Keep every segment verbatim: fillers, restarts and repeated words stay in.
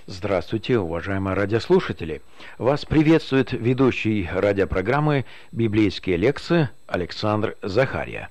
Здравствуйте, уважаемые радиослушатели! Вас приветствует ведущий радиопрограммы «Библейские лекции» Александр Захария.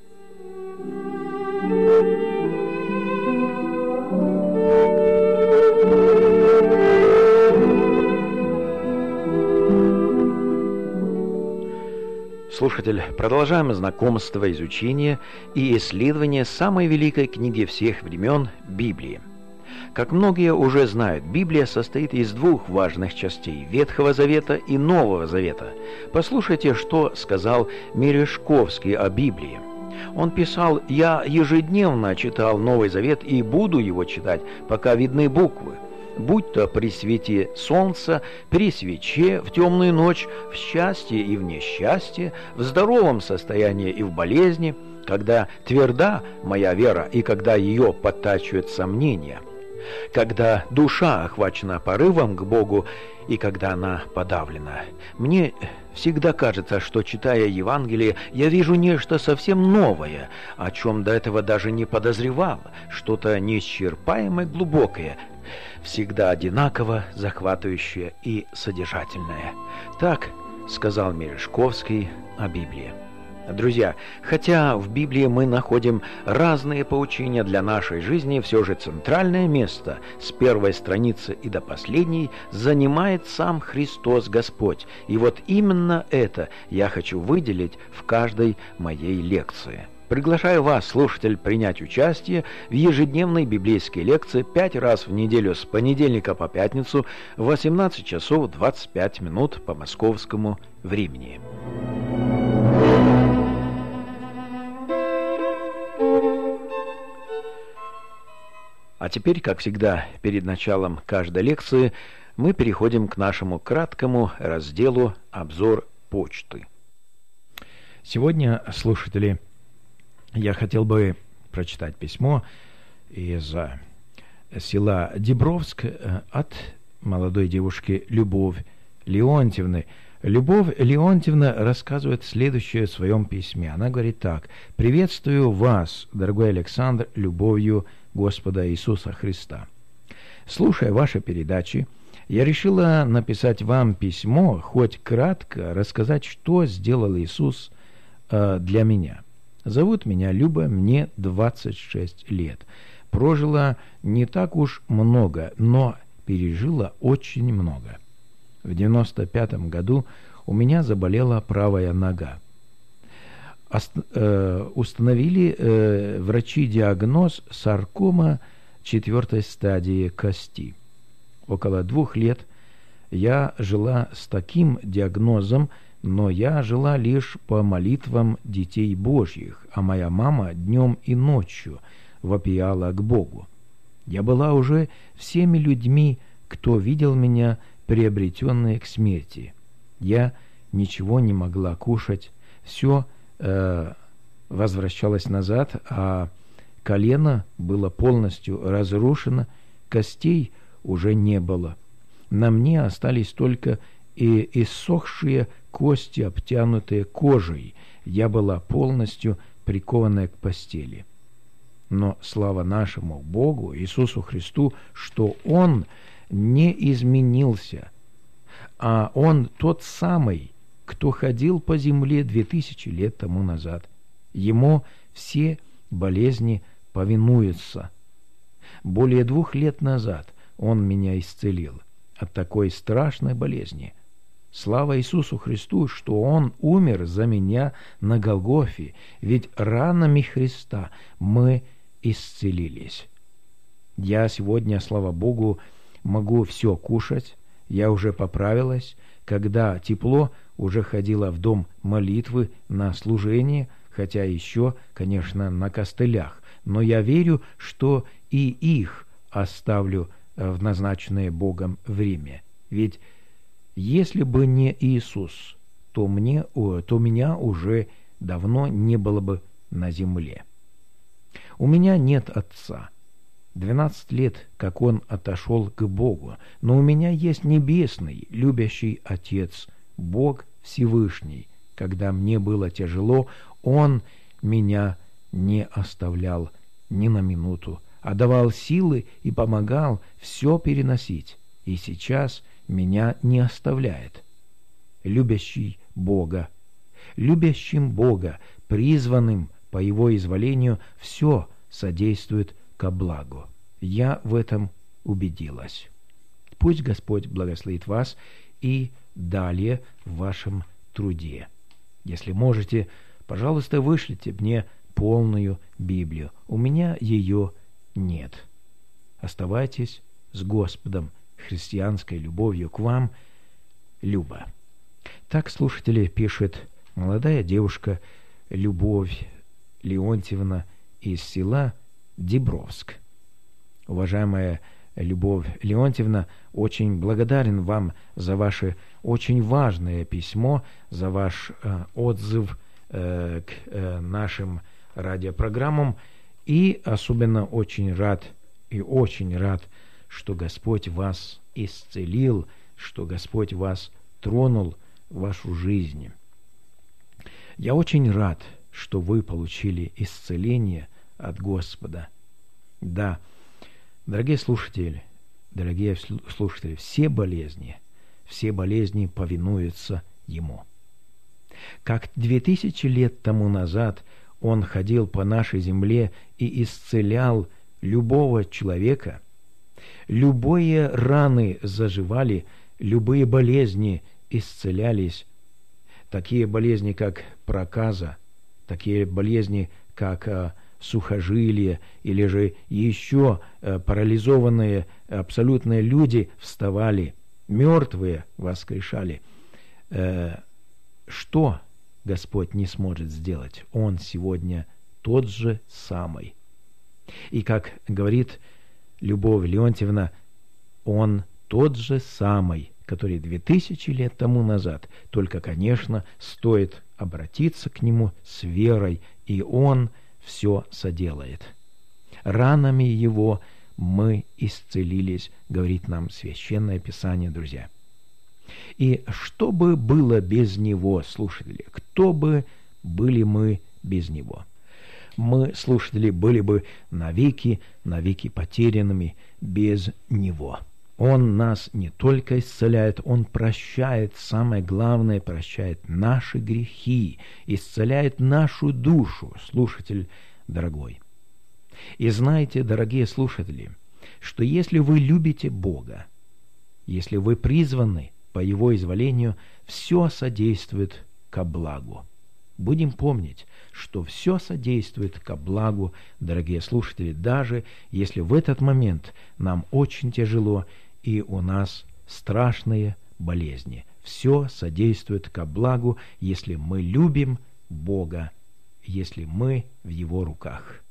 Слушатель, продолжаем знакомство, изучение и исследование самой великой книги всех времен – Библии. Как многие уже знают, Библия состоит из двух важных частей – Ветхого Завета и Нового Завета. Послушайте, что сказал Мережковский о Библии. Он писал: «Я ежедневно читал Новый Завет и буду его читать, пока видны буквы. Будь то при свете солнца, при свече, в темную ночь, в счастье и в несчастье, в здоровом состоянии и в болезни, когда тверда моя вера и когда ее подтачивают сомнения, когда душа охвачена порывом к Богу и когда она подавлена. Мне всегда кажется, что, читая Евангелие, я вижу нечто совсем новое, о чем до этого даже не подозревал, что-то неисчерпаемое, глубокое, всегда одинаково захватывающее и содержательное». Так сказал Мережковский о Библии. Друзья, хотя в Библии мы находим разные поучения для нашей жизни, все же центральное место с первой страницы и до последней занимает сам Христос Господь. И вот именно это я хочу выделить в каждой моей лекции. Приглашаю вас, слушатель, принять участие в ежедневной библейской лекции пять раз в неделю с понедельника по пятницу в восемнадцать часов двадцать пять минут по московскому времени. А теперь, как всегда, перед началом каждой лекции мы переходим к нашему краткому разделу «Обзор почты». Сегодня, слушатели, я хотел бы прочитать письмо из села Дибровск от молодой девушки Любовь Леонтьевны. Любовь Леонтьевна рассказывает следующее в своем письме. Она говорит так: «Приветствую вас, дорогой Александр, любовью Господа Иисуса Христа. Слушая ваши передачи, я решила написать вам письмо, хоть кратко рассказать, что сделал Иисус э, для меня. Зовут меня Люба, мне двадцать шесть лет. Прожила не так уж много, но пережила очень много. В девяносто пятом году у меня заболела правая нога. Ост, э, установили э, врачи диагноз саркома четвертой стадии кости. Около двух лет я жила с таким диагнозом, но я жила лишь по молитвам детей Божьих, а моя мама днем и ночью вопияла к Богу. Я была уже всеми людьми, кто видел меня, приобретенные к смерти. Я ничего не могла кушать, все э, возвращалось назад, а колено было полностью разрушено, костей уже не было. На мне остались только и иссохшие кости, обтянутые кожей. Я была полностью прикованная к постели. Но слава нашему Богу, Иисусу Христу, что Он не изменился, а Он тот самый, кто ходил по земле две тысячи лет тому назад. Ему все болезни повинуются. Более двух лет назад Он меня исцелил от такой страшной болезни. Слава Иисусу Христу, что Он умер за меня на Голгофе, ведь ранами Христа мы исцелились. Я сегодня, слава Богу, могу все кушать, я уже поправилась, когда тепло, уже ходила в дом молитвы на служение, хотя еще, конечно, на костылях, но я верю, что и их оставлю в назначенное Богом время. Ведь если бы не Иисус, то, мне, то меня уже давно не было бы на земле. У меня нет отца. Двенадцать лет, как он отошел к Богу, но у меня есть небесный, любящий Отец, Бог Всевышний. Когда мне было тяжело, Он меня не оставлял ни на минуту а давал силы и помогал все переносить, и сейчас меня не оставляет. Любящий Бога, любящим Бога, призванным по Его изволению, все содействует ко благу. Я в этом убедилась. Пусть Господь благословит вас и далее в вашем труде. Если можете, пожалуйста, вышлите мне полную Библию. У меня ее нет. Оставайтесь с Господом, христианской любовью к вам, Люба. Так, слушатели, пишет молодая девушка Любовь Леонтьевна из села Дебровск. Уважаемая Любовь Леонтьевна, очень благодарен вам за ваше очень важное письмо, за ваш э, отзыв э, к э, нашим радиопрограммам, и особенно очень рад и очень рад, что Господь вас исцелил, что Господь вас тронул в вашу жизнь. Я очень рад, что вы получили исцеление от Господа. Да, дорогие слушатели, дорогие слушатели, все болезни, все болезни повинуются Ему. Как две тысячи лет тому назад Он ходил по нашей земле и исцелял любого человека, любые раны заживали, любые болезни исцелялись, такие болезни, как проказа, такие болезни, как а, сухожилие, или же еще а, парализованные абсолютные люди вставали, мертвые воскрешали. Э, что Господь не сможет сделать? Он сегодня тот же самый. И как говорит Любовь Леонтьевна, Он тот же самый, который две тысячи лет тому назад. Только, конечно, стоит обратиться к Нему с верой, и Он все соделает. Ранами Его мы исцелились, говорит нам Священное Писание, друзья. И что бы было без Него, слушатели, кто бы были мы без Него? Мы, слушатели, были бы навеки, навеки потерянными без Него. Он нас не только исцеляет, Он прощает, самое главное, прощает наши грехи, исцеляет нашу душу, слушатель дорогой. И знаете, дорогие слушатели, что если вы любите Бога, если вы призваны по Его изволению, все содействует ко благу. Будем помнить, что все содействует ко благу, дорогие слушатели, даже если в этот момент нам очень тяжело и у нас страшные болезни. Все содействует ко благу, если мы любим Бога, если мы в Его руках.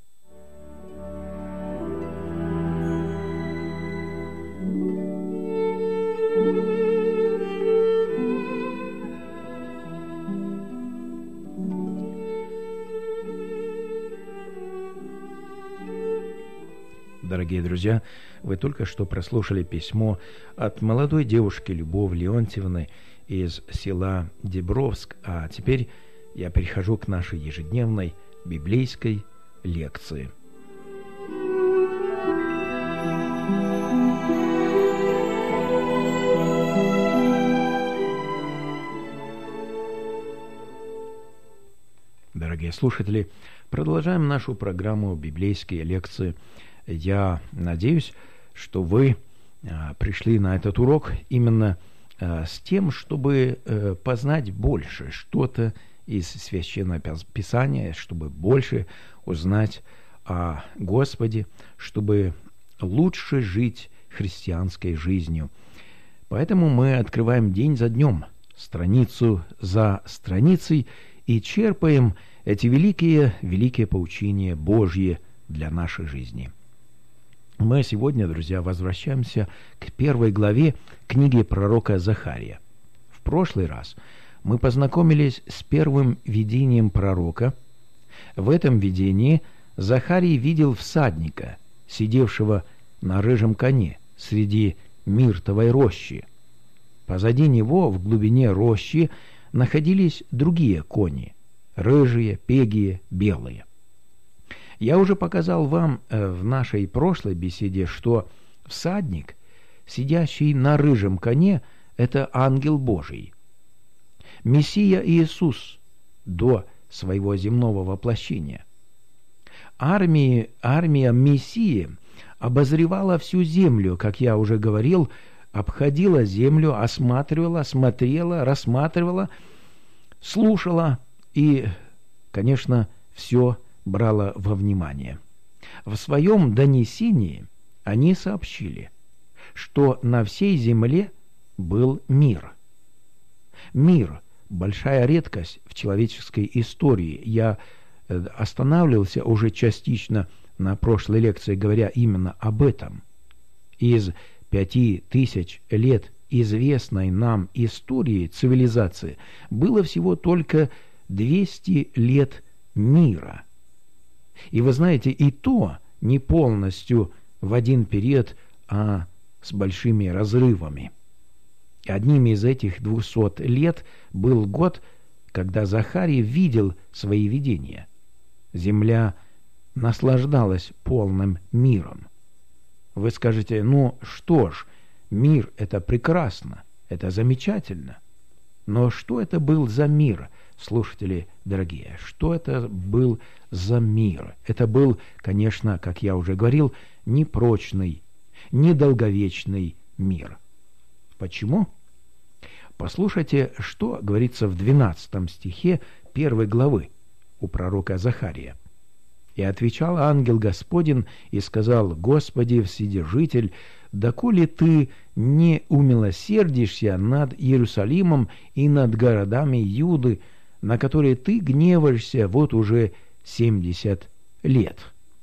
Дорогие друзья, вы только что прослушали письмо от молодой девушки Любовь Леонтьевны из села Дебровск, а теперь я перехожу к нашей ежедневной библейской лекции. Дорогие слушатели, продолжаем нашу программу «Библейские лекции». Я надеюсь, что вы а, пришли на этот урок именно а, с тем, чтобы а, познать больше что-то из Священного Писания, чтобы больше узнать о Господе, чтобы лучше жить христианской жизнью. Поэтому мы открываем день за днем, страницу за страницей, и черпаем эти великие, великие поучения Божьи для нашей жизни. Мы сегодня, друзья, возвращаемся к первой главе книги пророка Захария. В прошлый раз мы познакомились с первым видением пророка. В этом видении Захарий видел всадника, сидевшего на рыжем коне среди миртовой рощи. Позади него, в глубине рощи, находились другие кони, рыжие, пегие, белые. Я уже показал вам в нашей прошлой беседе, что всадник, сидящий на рыжем коне, это ангел Божий. Мессия Иисус до своего земного воплощения. Армии, армия Мессии обозревала всю землю, как я уже говорил, обходила землю, осматривала, смотрела, рассматривала, слушала и, конечно, все брала во внимание. В своем донесении они сообщили, что на всей земле был мир. Мир – большая редкость в человеческой истории. Я останавливался уже частично на прошлой лекции, говоря именно об этом. Из пяти тысяч лет известной нам истории цивилизации было всего только двести лет мира. И вы знаете, и то не полностью в один период, а с большими разрывами. Одним из этих двухсот лет был год, когда Захарий видел свои видения. Земля наслаждалась полным миром. Вы скажете, ну что ж, мир – это прекрасно, это замечательно. Но что это был за мир, слушатели дорогие? Что это был за мир? Это был, конечно, как я уже говорил, непрочный, недолговечный мир. Почему? Послушайте, что говорится в двенадцатом стихе первой главы у пророка Захария. «И отвечал ангел Господень и сказал: Господи, Вседержитель, доколе ты не умилосердишься над Иерусалимом и над городами Юды, на которые ты гневаешься вот уже семьдесят лет».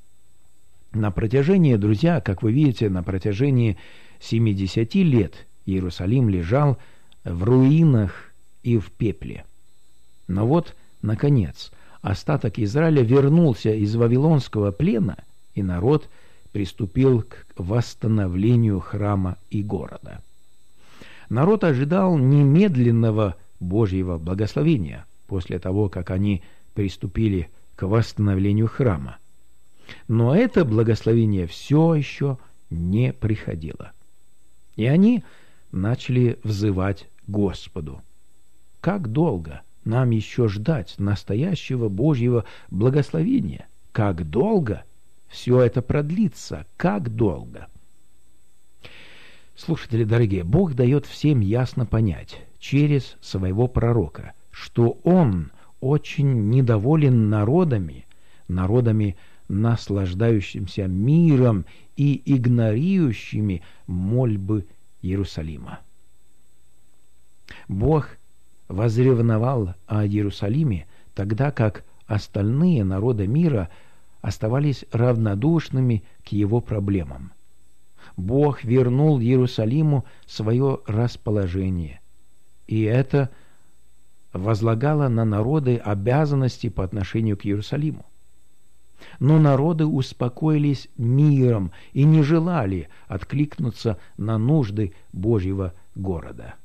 На протяжении, друзья, как вы видите, на протяжении семидесяти лет Иерусалим лежал в руинах и в пепле. Но вот, наконец, остаток Израиля вернулся из вавилонского плена, и народ приступил к восстановлению храма и города. Народ ожидал немедленного Божьего благословения после того, как они приступили к восстановлению храма. Но это благословение все еще не приходило. И они начали взывать Господу. Как долго нам еще ждать настоящего Божьего благословения? Как долго все это продлится? Как долго? Слушатели дорогие, Бог дает всем ясно понять через своего пророка, что Он очень недоволен народами, народами, наслаждающимся миром и игнорирующими мольбы Иерусалима. Бог возревновал о Иерусалиме, тогда как остальные народы мира оставались равнодушными к его проблемам. Бог вернул Иерусалиму свое расположение, и это возлагало на народы обязанности по отношению к Иерусалиму. Но народы успокоились миром и не желали откликнуться на нужды Божьего города.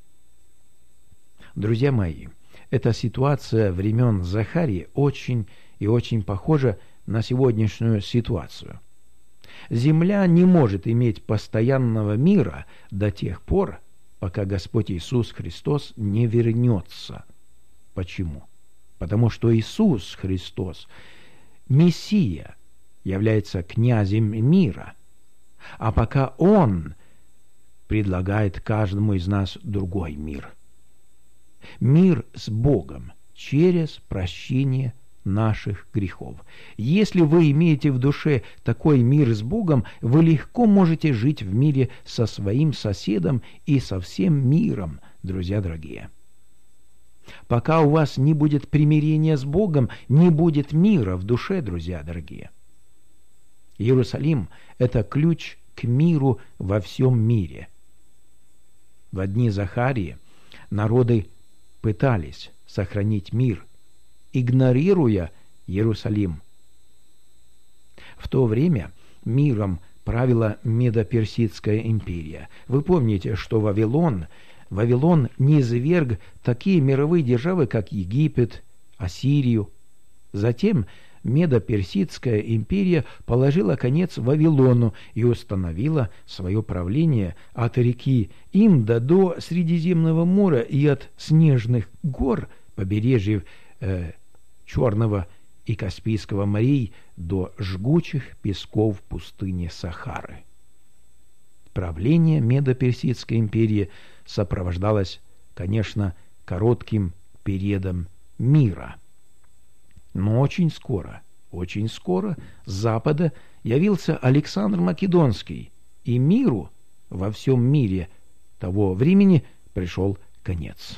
Друзья мои, эта ситуация времен Захарии очень и очень похожа на сегодняшнюю ситуацию. Земля не может иметь постоянного мира до тех пор, пока Господь Иисус Христос не вернется. Почему? Потому что Иисус Христос, Мессия, является князем мира, а пока Он предлагает каждому из нас другой мир. Мир с Богом через прощение наших грехов. Если вы имеете в душе такой мир с Богом, вы легко можете жить в мире со своим соседом и со всем миром, друзья дорогие. Пока у вас не будет примирения с Богом, не будет мира в душе, друзья дорогие. Иерусалим – это ключ к миру во всем мире. В дни Захарии народы пытались сохранить мир, игнорируя Иерусалим. В то время миром правила Медо-Персидская империя. Вы помните, что Вавилон, Вавилон низверг такие мировые державы, как Египет, Ассирию. Затем Медо-Персидская империя положила конец Вавилону и установила свое правление от реки Инда до Средиземного моря и от снежных гор побережьев э, Черного и Каспийского морей до жгучих песков пустыни Сахары. Правление Медо-Персидской империи сопровождалось, конечно, коротким периодом мира. Но очень скоро, очень скоро с запада явился Александр Македонский, и миру во всем мире того времени пришел конец.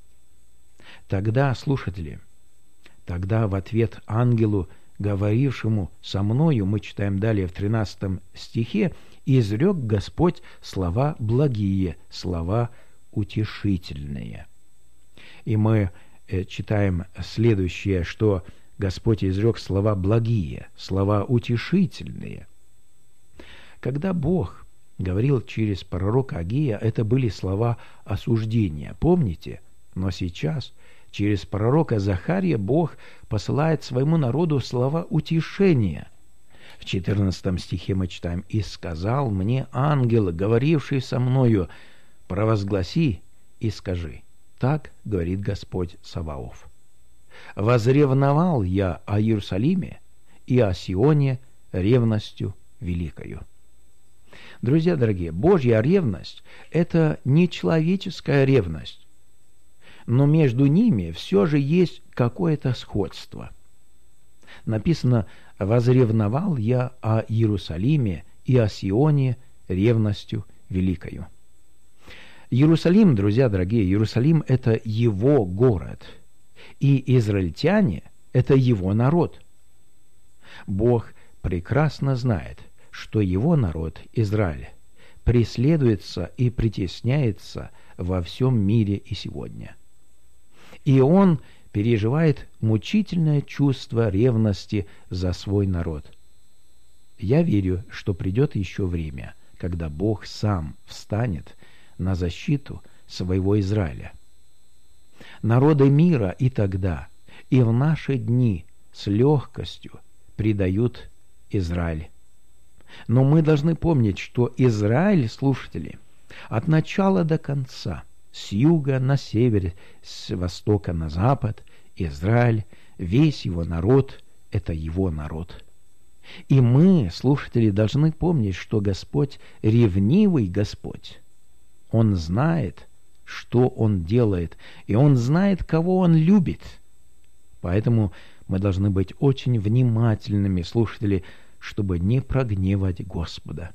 Тогда, слушатели, тогда в ответ ангелу, говорившему со мною, мы читаем далее в тринадцатом стихе, изрек Господь слова благие, слова утешительные. И мы э, читаем следующее, что Господь изрек слова благие, слова утешительные. Когда Бог говорил через пророка Агея, это были слова осуждения, помните? Но сейчас через пророка Захария Бог посылает своему народу слова утешения. В четырнадцатом стихе мы читаем: «И сказал мне ангел, говоривший со мною, провозгласи и скажи, так говорит Господь Саваоф. Возревновал я о Иерусалиме и о Сионе ревностью великою». Друзья дорогие, Божья ревность – это не человеческая ревность, но между ними все же есть какое-то сходство. Написано: «Возревновал я о Иерусалиме и о Сионе ревностью великою». Иерусалим, друзья дорогие, Иерусалим – это его город, и израильтяне – это его народ. Бог прекрасно знает, что его народ, Израиль, преследуется и притесняется во всем мире и сегодня. И он переживает мучительное чувство ревности за свой народ. Я верю, что придет еще время, когда Бог сам встанет на защиту своего Израиля. Народы мира и тогда, и в наши дни с легкостью предают Израиль. Но мы должны помнить, что Израиль, слушатели, от начала до конца, с юга на север, с востока на запад, Израиль, весь его народ – это его народ. И мы, слушатели, должны помнить, что Господь – ревнивый Господь. Он знает, что Он делает, и Он знает, кого Он любит. Поэтому мы должны быть очень внимательными, слушатели, чтобы не прогневать Господа.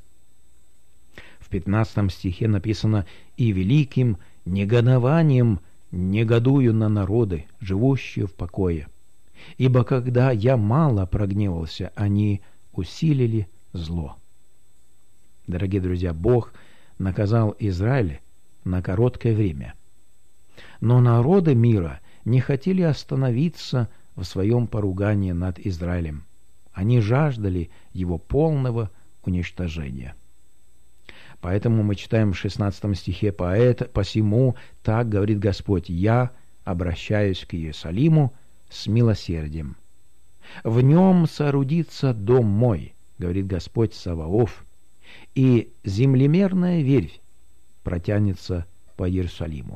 В пятнадцатом стихе написано: «И великим негодованием негодую на народы, живущие в покое. Ибо когда я мало прогневался, они усилили зло». Дорогие друзья, Бог наказал Израиль на короткое время. Но народы мира не хотели остановиться в своем поругании над Израилем. Они жаждали его полного уничтожения. Поэтому мы читаем в шестнадцатом стихе: «Поэт, посему так говорит Господь, я обращаюсь к Иерусалиму с милосердием. В нем соорудится дом мой, говорит Господь Саваоф, и землемерная верфь протянется по Иерусалиму.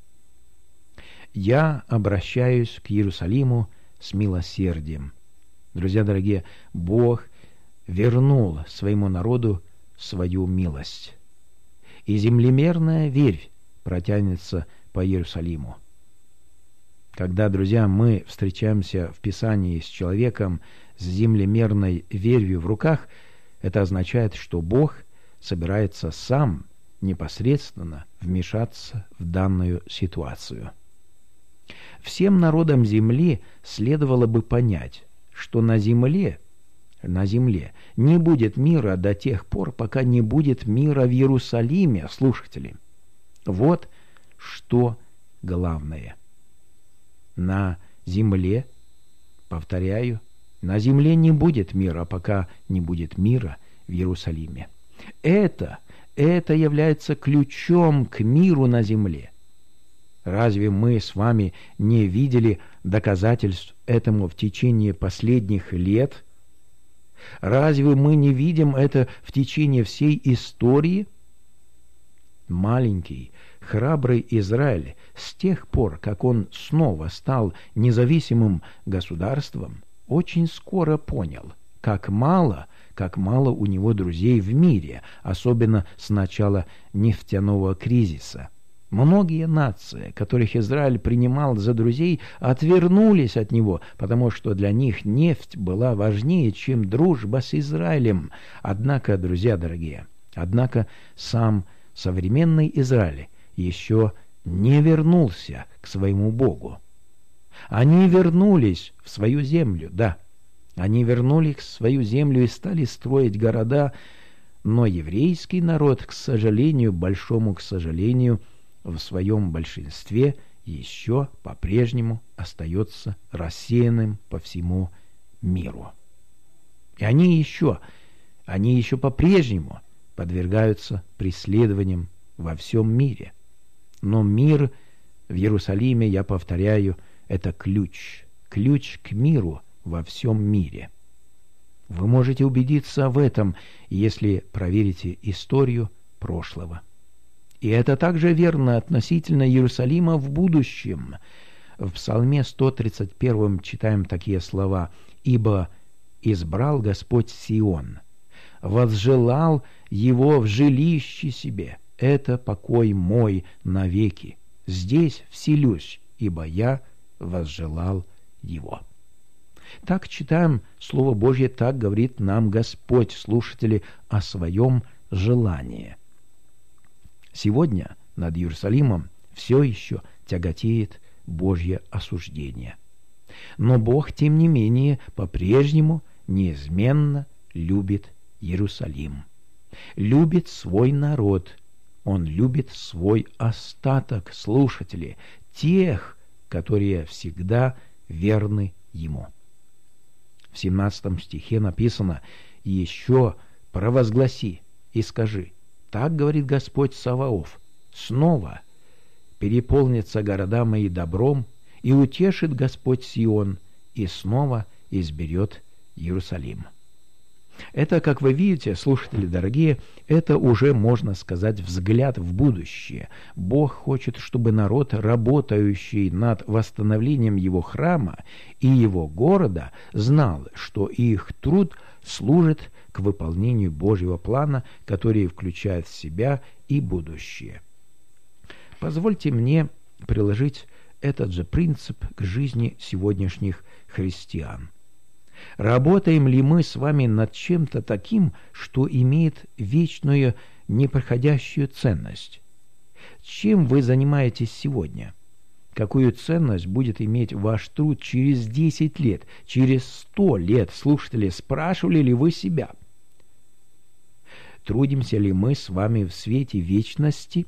Я обращаюсь к Иерусалиму с милосердием». Друзья дорогие, Бог вернул своему народу свою милость, и землемерная верфь протянется по Иерусалиму. Когда, друзья, мы встречаемся в Писании с человеком с землемерной верфью в руках, это означает, что Бог собирается сам непосредственно вмешаться в данную ситуацию. Всем народам земли следовало бы понять, что на земле, на земле не будет мира до тех пор, пока не будет мира в Иерусалиме, слушатели. Вот что главное. На земле, повторяю, на земле не будет мира, пока не будет мира в Иерусалиме. Это, это является ключом к миру на земле. Разве мы с вами не видели доказательств этому в течение последних лет? Разве мы не видим это в течение всей истории? Маленький, храбрый Израиль с тех пор, как он снова стал независимым государством, очень скоро понял, как мало, как мало у него друзей в мире, особенно с начала нефтяного кризиса. Многие нации, которых Израиль принимал за друзей, отвернулись от него, потому что для них нефть была важнее, чем дружба с Израилем. Однако, друзья дорогие, однако сам современный Израиль еще не вернулся к своему Богу. Они вернулись в свою землю, да, они вернулись в свою землю и стали строить города, но еврейский народ, к сожалению, большому к сожалению, в своем большинстве еще по-прежнему остается рассеянным по всему миру. И они еще, они еще по-прежнему подвергаются преследованиям во всем мире. Но мир в Иерусалиме, я повторяю, это ключ, ключ к миру во всем мире. Вы можете убедиться в этом, если проверите историю прошлого. И это также верно относительно Иерусалима в будущем. В Псалме сто тридцать первом читаем такие слова: «Ибо избрал Господь Сион, возжелал его в жилище себе. Это покой мой навеки. Здесь вселюсь, ибо я возжелал его». Так читаем Слово Божье, так говорит нам Господь, слушатели, о своем желании. Сегодня над Иерусалимом все еще тяготеет Божье осуждение. Но Бог, тем не менее, по-прежнему неизменно любит Иерусалим. Любит свой народ. Он любит свой остаток, слушатели, тех, которые всегда верны Ему. В семнадцатом стихе написано: «Еще провозгласи и скажи, так говорит Господь Саваоф, снова переполнятся города мои добром, и утешит Господь Сион, и снова изберет Иерусалим». Это, как вы видите, слушатели дорогие, это уже, можно сказать, взгляд в будущее. Бог хочет, чтобы народ, работающий над восстановлением его храма и его города, знал, что их труд служит к выполнению Божьего плана, который включает в себя и будущее. Позвольте мне приложить этот же принцип к жизни сегодняшних христиан. Работаем ли мы с вами над чем-то таким, что имеет вечную непроходящую ценность? Чем вы занимаетесь сегодня? Какую ценность будет иметь ваш труд через десять лет, через сто лет? Слушатели, спрашивали ли вы себя? Трудимся ли мы с вами в свете вечности?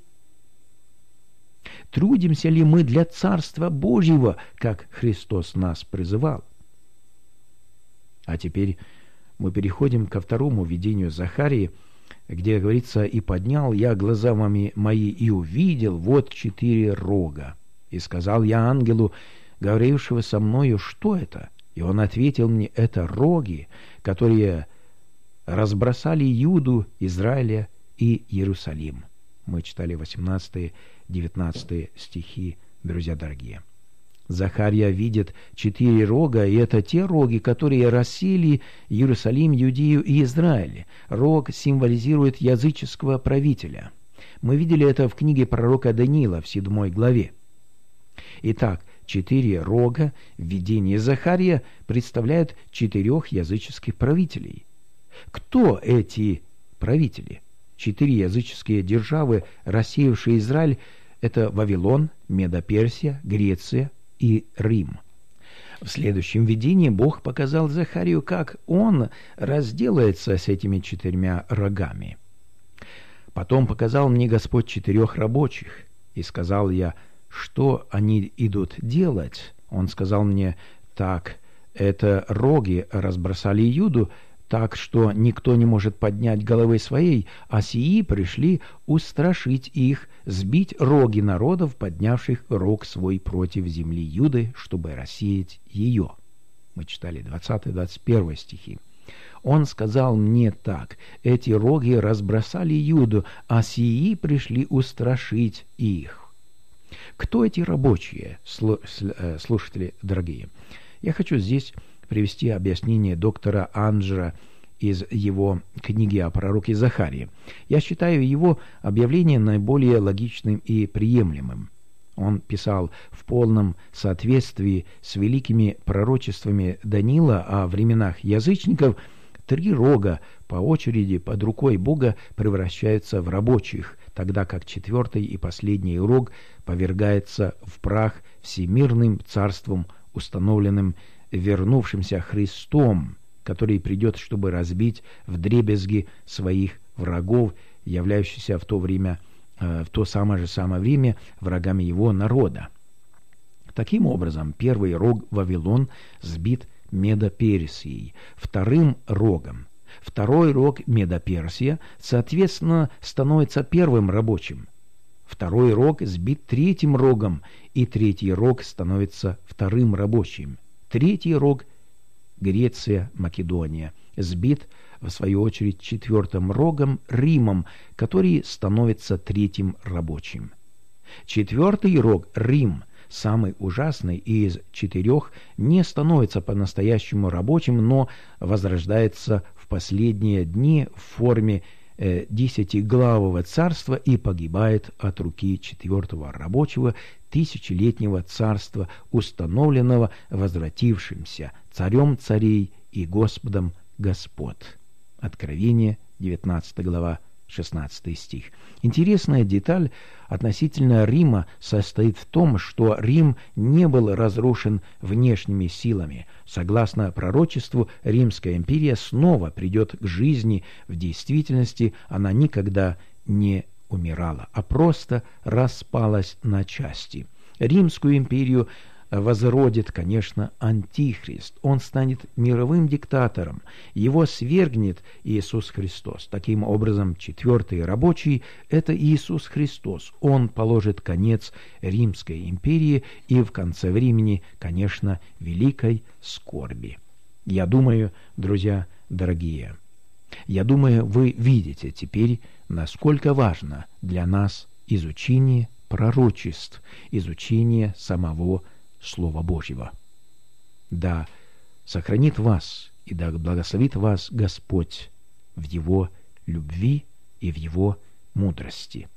Трудимся ли мы для Царства Божьего, как Христос нас призывал? А теперь мы переходим ко второму видению Захарии, где говорится: «И поднял я глаза мои и увидел вот четыре рога. И сказал я ангелу, говорившего со мною, что это? И он ответил мне: это роги, которые разбросали Иуду, Израиля и Иерусалим». Мы читали восемнадцатый-девятнадцатый стихи, друзья дорогие. Захария видит четыре рога, и это те роги, которые рассеяли Иерусалим, Иудею и Израиль. Рог символизирует языческого правителя. Мы видели это в книге пророка Даниила в седьмой главе. Итак, четыре рога в видении Захария представляют четырех языческих правителей. Кто эти правители? Четыре языческие державы, рассеявшие Израиль, это Вавилон, Медо-Персия, Греция и Рим. В следующем видении Бог показал Захарию, как он разделается с этими четырьмя рогами. «Потом показал мне Господь четырех рабочих, и сказал я, что они идут делать. Он сказал мне: так, это роги разбросали Иуду, так что никто не может поднять головы своей, а сии пришли устрашить их, сбить роги народов, поднявших рог свой против земли Юды, чтобы рассеять ее». Мы читали двадцатый-двадцать первый стихи. Он сказал мне так: эти роги разбросали Юду, а сии пришли устрашить их. Кто эти рабочие, слушатели дорогие? Я хочу здесь привести объяснение доктора Анджера из его книги о пророке Захарии. Я считаю его объявление наиболее логичным и приемлемым. Он писал в полном соответствии с великими пророчествами Даниила о временах язычников. Три рога по очереди под рукой Бога превращаются в рабочих, тогда как четвертый и последний рог повергается в прах всемирным царством, установленным вернувшимся Христом, который придет, чтобы разбить вдребезги своих врагов, являющихся в то время, в то самое же самое время врагами его народа. Таким образом, первый рог Вавилон сбит Медоперсией, вторым рогом. Второй рог Медоперсия, соответственно, становится первым рабочим. Второй рог сбит третьим рогом, и третий рог становится вторым рабочим. Третий рог Греция, Македония, сбит, в свою очередь, четвертым рогом Римом, который становится третьим рабочим. Четвертый рог Рим, самый ужасный из четырех, не становится по-настоящему рабочим, но возрождается в последние дни в форме э, десятиглавого царства и погибает от руки четвертого рабочего тысячелетнего царства, установленного возвратившимся царем царей и Господом Господ. Откровение, девятнадцатая глава, шестнадцатый стих. Интересная деталь относительно Рима состоит в том, что Рим не был разрушен внешними силами. Согласно пророчеству, Римская империя снова придет к жизни. В действительности она никогда не умирала, а просто распалась на части. Римскую империю возродит, конечно, Антихрист. Он станет мировым диктатором. Его свергнет Иисус Христос. Таким образом, четвертый рабочий – это Иисус Христос. Он положит конец Римской империи и в конце времени, конечно, великой скорби. Я думаю, друзья дорогие, я думаю, вы видите теперь, насколько важно для нас изучение пророчеств, изучение самого Слова Божьего. Да сохранит вас и да благословит вас Господь в Его любви и в Его мудрости.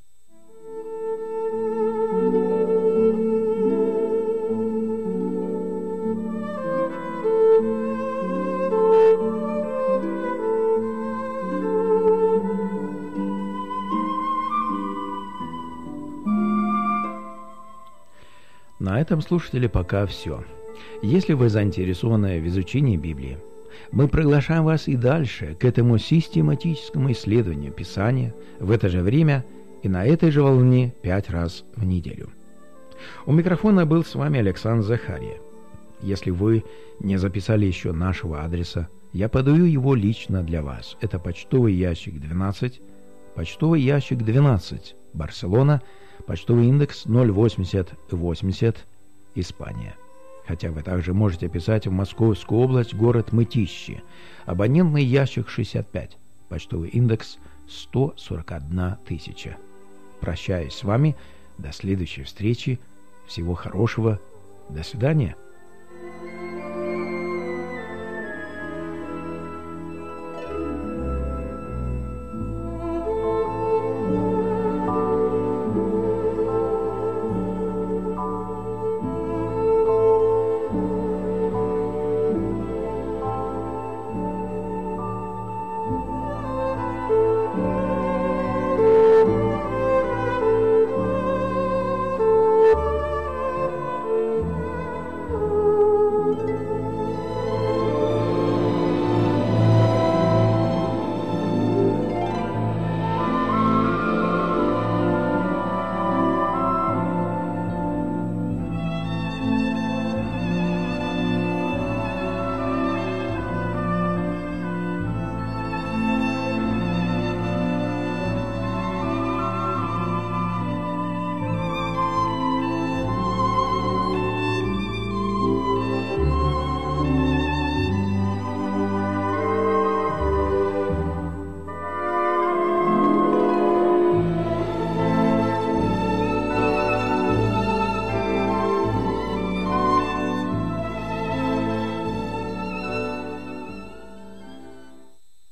На этом, слушатели, пока все. Если вы заинтересованы в изучении Библии, мы приглашаем вас и дальше к этому систематическому исследованию Писания в это же время и на этой же волне пять раз в неделю. У микрофона был с вами Александр Захария. Если вы не записали еще нашего адреса, я подаю его лично для вас. Это почтовый ящик двенадцать, почтовый ящик двенадцать, Барселона, почтовый индекс ноль восемьдесят восемьдесят, Испания. Хотя вы также можете писать в Московскую область, город Мытищи. Абонентный ящик шестьдесят пять, почтовый индекс сто сорок одна тысяча. Прощаюсь с вами. До следующей встречи. Всего хорошего. До свидания.